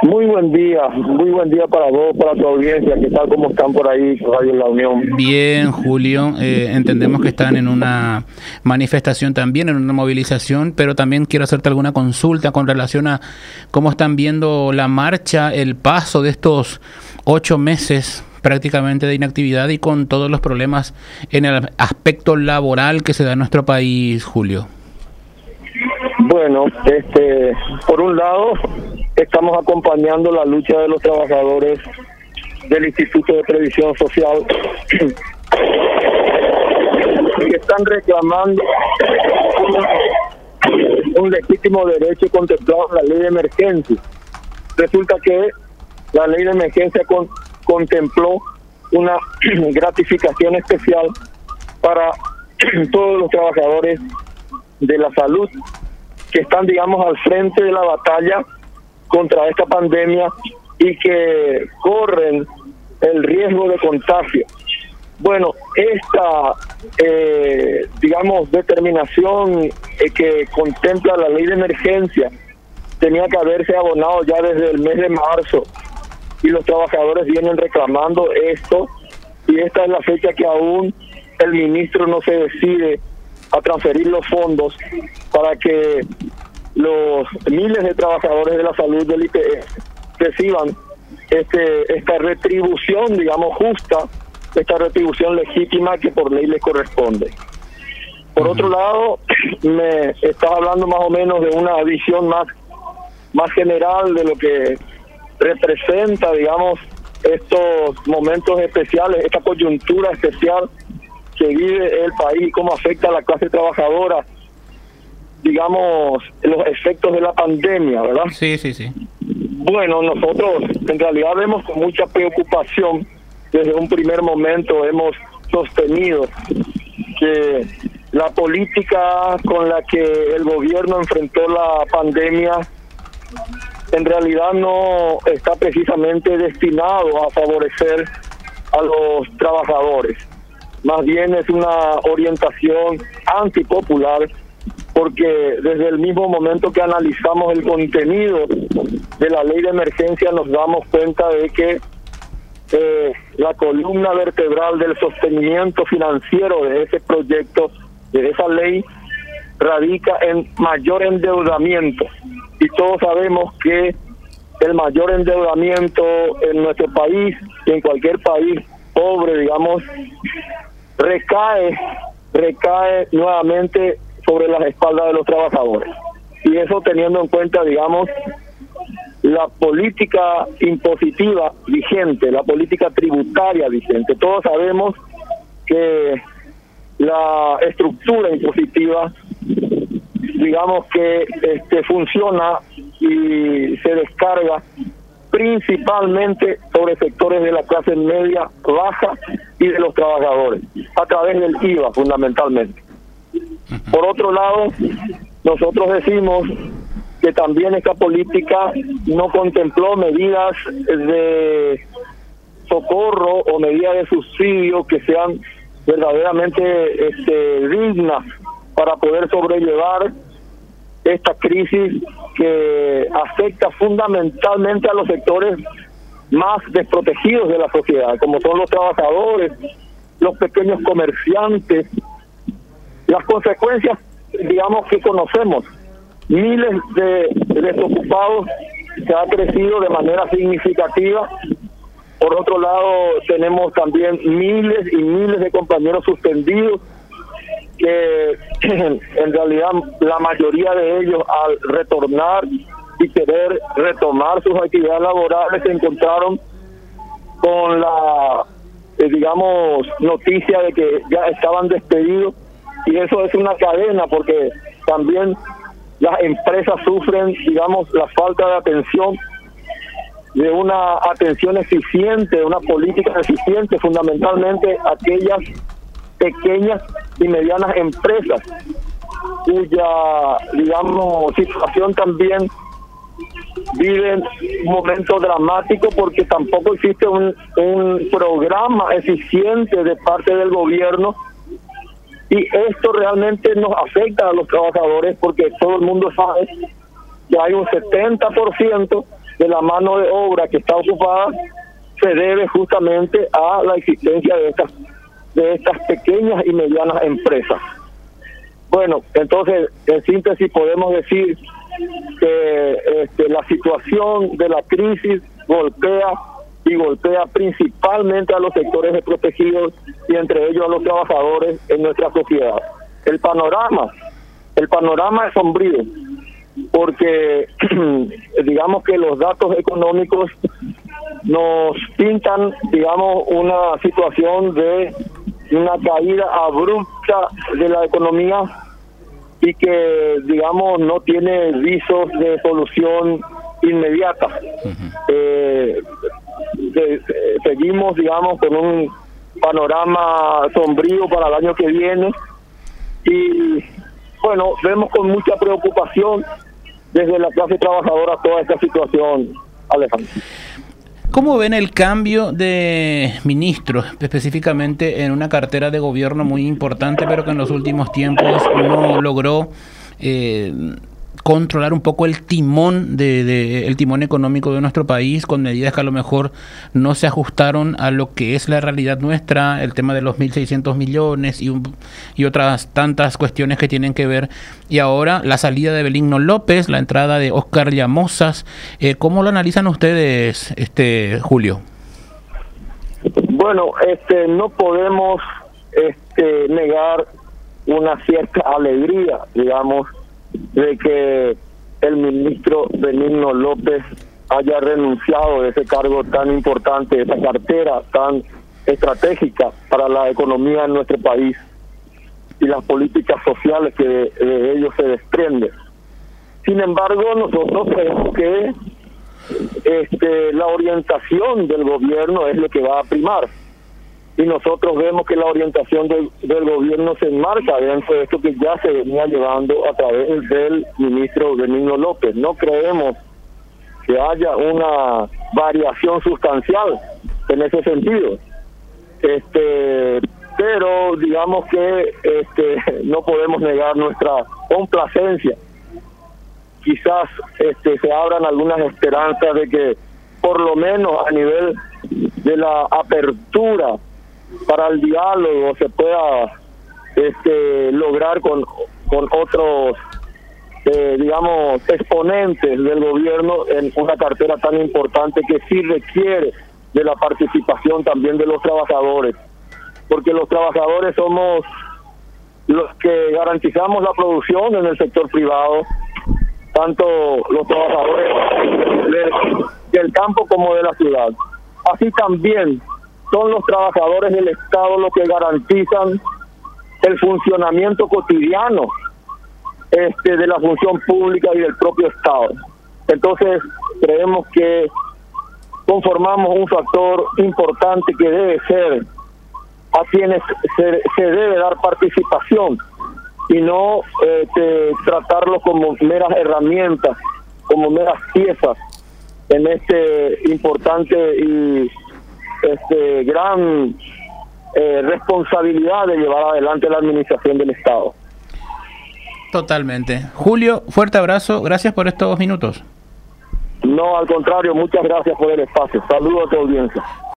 muy buen día para vos, para tu audiencia. ¿Qué tal? ¿Cómo están por ahí, Radio La Unión? Bien, Julio, entendemos que están en una manifestación también, en una movilización, pero también quiero hacerte alguna consulta con relación a cómo están viendo la marcha, el paso de estos 8 meses prácticamente de inactividad y con todos los problemas en el aspecto laboral que se da en nuestro país, Julio. Bueno, por un lado, estamos acompañando la lucha de los trabajadores del Instituto de Previsión Social que están reclamando un legítimo derecho contemplado en la ley de emergencia. Resulta que la ley de emergencia contempló una gratificación especial para todos los trabajadores de la salud que están, digamos, al frente de la batalla contra esta pandemia y que corren el riesgo de contagio. Bueno, esta, digamos, determinación que contempla la ley de emergencia tenía que haberse abonado ya desde el mes de marzo y los trabajadores vienen reclamando esto y esta es la fecha que aún el ministro no se decide a transferir los fondos para que los miles de trabajadores de la salud del IPS reciban esta retribución, digamos, justa, esta retribución legítima que por ley les corresponde. Por otro lado, me estás hablando más o menos de una visión más general de lo que representa, digamos, estos momentos especiales, esta coyuntura especial que vive el país y cómo afecta a la clase trabajadora, digamos, los efectos de la pandemia, ¿verdad? Sí. Bueno, nosotros en realidad vemos con mucha preocupación, desde un primer momento hemos sostenido que la política con la que el gobierno enfrentó la pandemia en realidad no está precisamente destinado a favorecer a los trabajadores. Más bien es una orientación antipopular, porque desde el mismo momento que analizamos el contenido de la ley de emergencia nos damos cuenta de que la columna vertebral del sostenimiento financiero de ese proyecto, de esa ley, radica en mayor endeudamiento. Y todos sabemos que el mayor endeudamiento en nuestro país y en cualquier país pobre, digamos, recae nuevamente sobre las espaldas de los trabajadores. Y eso teniendo en cuenta, digamos, la política impositiva vigente, la política tributaria vigente. Todos sabemos que la estructura impositiva, digamos que funciona y se descarga principalmente sobre sectores de la clase media baja y de los trabajadores, a través del IVA fundamentalmente. Por otro lado, nosotros decimos que también esta política no contempló medidas de socorro o medidas de subsidio que sean verdaderamente dignas para poder sobrellevar esta crisis que afecta fundamentalmente a los sectores más desprotegidos de la sociedad, como son los trabajadores, los pequeños comerciantes. Las consecuencias, digamos, que conocemos, miles de desocupados, que ha crecido de manera significativa. Por otro lado, tenemos también miles y miles de compañeros suspendidos, que en realidad la mayoría de ellos al retornar y querer retomar sus actividades laborales se encontraron con la, digamos, noticia de que ya estaban despedidos, y eso es una cadena porque también las empresas sufren, digamos, la falta de atención, de una atención eficiente, de una política eficiente, fundamentalmente aquellas pequeñas y medianas empresas cuya, digamos, situación también vive un momento dramático porque tampoco existe un programa eficiente de parte del gobierno, y esto realmente nos afecta a los trabajadores porque todo el mundo sabe que hay un 70% de la mano de obra que está ocupada se debe justamente a la existencia de estas pequeñas y medianas empresas. Bueno, entonces, en síntesis podemos decir que la situación de la crisis golpea principalmente a los sectores desprotegidos y entre ellos a los trabajadores en nuestra sociedad. El panorama es sombrío, porque digamos que los datos económicos nos pintan, digamos, una situación de una caída abrupta de la economía y que, digamos, no tiene visos de solución inmediata. Seguimos, digamos, con un panorama sombrío para el año que viene y, bueno, vemos con mucha preocupación desde la clase trabajadora toda esta situación, Alejandro. ¿Cómo ven el cambio de ministros, específicamente en una cartera de gobierno muy importante, pero que en los últimos tiempos no logró controlar un poco el timón el timón económico de nuestro país, con medidas que a lo mejor no se ajustaron a lo que es la realidad nuestra, el tema de los 1.600 millones y otras tantas cuestiones que tienen que ver, y ahora la salida de Benigno López, la entrada de Óscar Llamosas? ¿Cómo lo analizan ustedes, Julio? Bueno, no podemos negar una cierta alegría, digamos, de que el ministro Benigno López haya renunciado de ese cargo tan importante, de esa cartera tan estratégica para la economía en nuestro país y las políticas sociales que de ellos se desprenden. Sin embargo, nosotros creemos que la orientación del gobierno es lo que va a primar. Y nosotros vemos que la orientación del gobierno se enmarca dentro de esto que ya se venía llevando a través del ministro Benigno López. No creemos que haya una variación sustancial en ese sentido. Pero digamos que no podemos negar nuestra complacencia. Quizás se abran algunas esperanzas de que por lo menos a nivel de la apertura para el diálogo se pueda lograr con otros digamos exponentes del gobierno en una cartera tan importante que sí requiere de la participación también de los trabajadores, porque los trabajadores somos los que garantizamos la producción en el sector privado, tanto los trabajadores del campo como de la ciudad. Así también son los trabajadores del Estado los que garantizan el funcionamiento cotidiano de la función pública y del propio Estado. Entonces, creemos que conformamos un factor importante que debe ser a quienes se debe dar participación y no tratarlos como meras herramientas, como meras piezas en importante y gran responsabilidad de llevar adelante la administración del Estado. Totalmente. Julio, fuerte abrazo, gracias por estos minutos. No, al contrario, muchas gracias por el espacio. Saludos a tu audiencia.